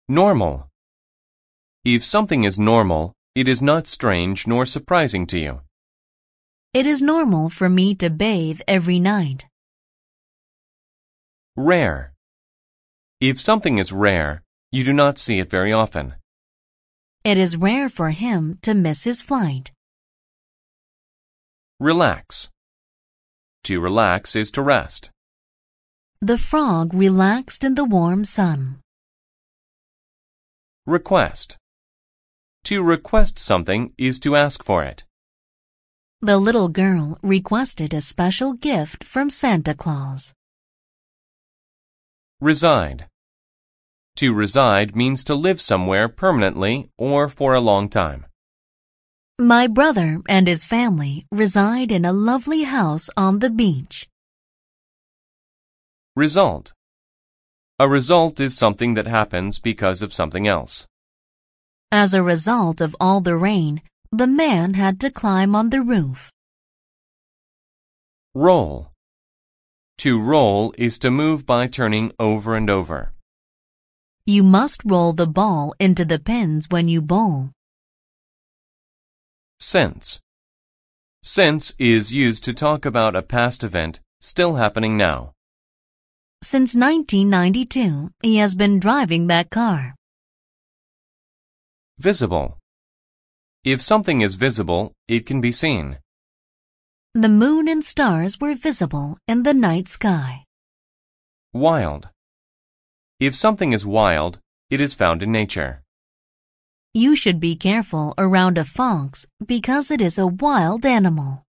Normal. If something is normal, it is not strange nor surprising to you. It is normal for me to bathe every night. Rare. If something is rare, you do not see it very often. It is rare for him to miss his flight. Relax. To relax is to rest. The frog relaxed in the warm sun. Request. To request something is to ask for it. The little girl requested a special gift from Santa Claus. Reside. To reside means to live somewhere permanently or for a long time. My brother and his family reside in a lovely house on the beach. Result. A result is something that happens because of something else. As a result of all the rain, the man had to climb on the roof. Roll. To roll is to move by turning over and over. You must roll the ball into the pins when you bowl. Since. Since is used to talk about a past event still happening now. Since 1992, he has been driving that car. Visible. If something is visible, it can be seen. The moon and stars were visible in the night sky. Wild. If something is wild, it is found in nature. You should be careful around a fox because it is a wild animal.